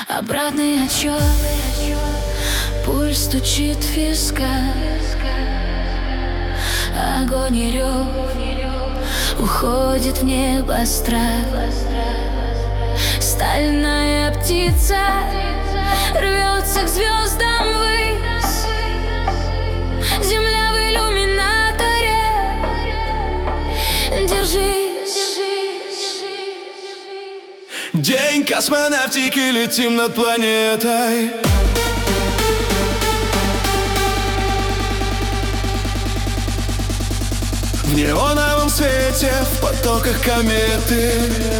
Обратный отсчет, пульс стучит в висках. Огонь и рев, уходит в небо страх. Стальная птица рвется к звездам ввысь. Земля в иллюминаторе, держись. День космонавтики, летим над планетой. В неоновом свете, в потоках кометы.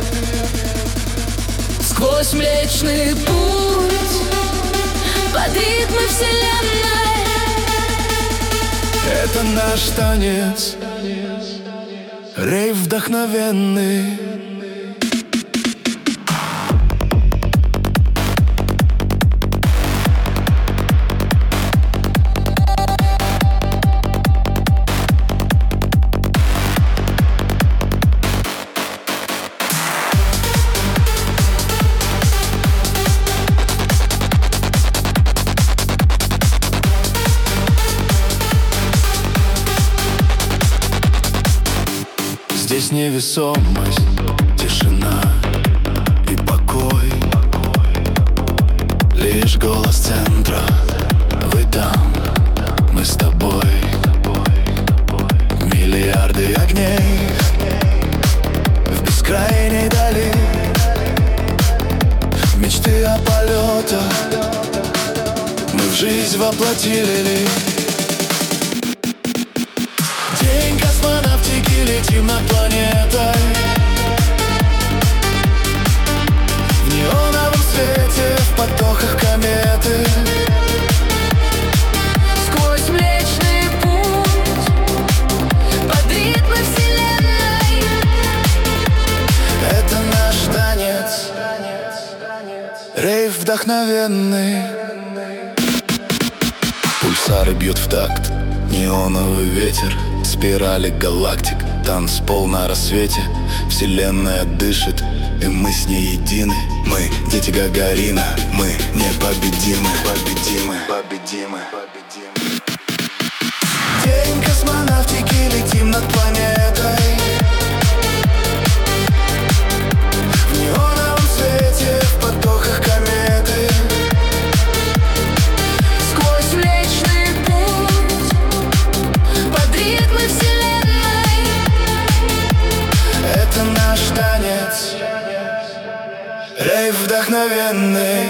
Сквозь Млечный Путь, под ритмы вселенной. Это наш танец, рейв вдохновенный. Здесь невесомость, тишина и покой. Лишь голос центра, вы там, мы с тобой. Миллиарды огней в бескрайней дали. Мечты о полетах мы в жизнь воплотили. День космонавтики, летим над планетой. В неоновом свете, в потоках кометы. Сквозь Млечный Путь, под ритмы вселенной. Это наш танец, рейв вдохновенный. Пульсары бьют в такт, неоновый ветер, спирали галактик, танцпол на рассвете. Вселенная дышит, и мы с ней едины. Мы дети Гагарина, мы непобедимы. Победимы. День космонавтики, летим над планетой. В неоновом свете, в потоках кометы. Сквозь Млечный Путь, под ритмы вселенной. Это наш танец, рейв вдохновенный.